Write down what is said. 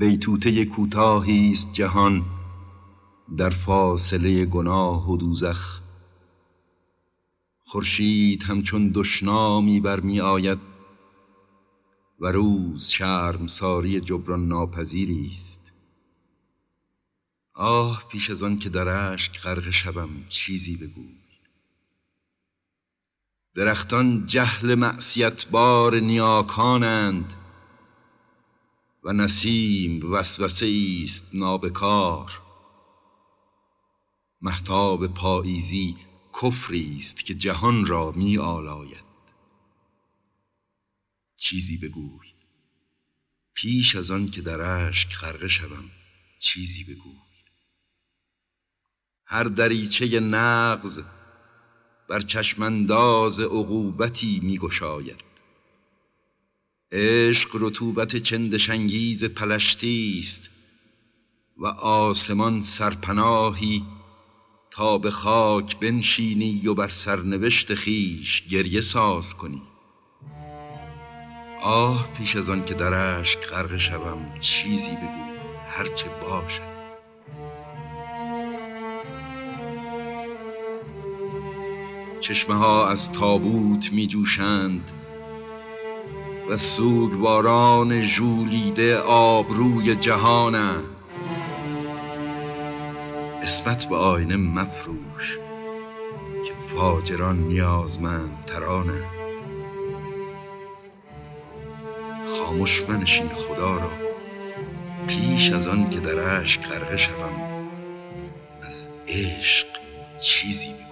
بیتوته کوتاهی است جهان در فاصله گناه و دوزخ. خورشید همچون دشنامی برمی آید و روز شرمساری جبران ناپذیری است. آه پیش از آن که در اشک غرق شوم چیزی بگوی. درختان جهل معصیت بار نیاکانند و نسیم وسوسه است نابکار. مهتاب پاییزی کفری است که جهان را می آلاید. چیزی بگوی پیش از آن که در اشک غرقه شوم چیزی بگوی. هر دریچه نغز بر چشمانداز عقوبتی می گشاید. عشق رطوبت چندشانگیز پلشتی است و آسمان سرپناهی تا به خاک بنشینی و بر سرنوشت خویش گریه ساز کنی. آه پیش از آن که در اشک غرقه شوم چیزی بگوی، هرچه باشد. چشمه ها از تابوت می جوشند و سوگواران ژولیده آبروی جهانند. اسمت به آینه مفروش که فاجران نیازمندترانند. خاموش منشین خدا را پیش از آن که در اشک غرقه شوم از عشق چیزی بگو.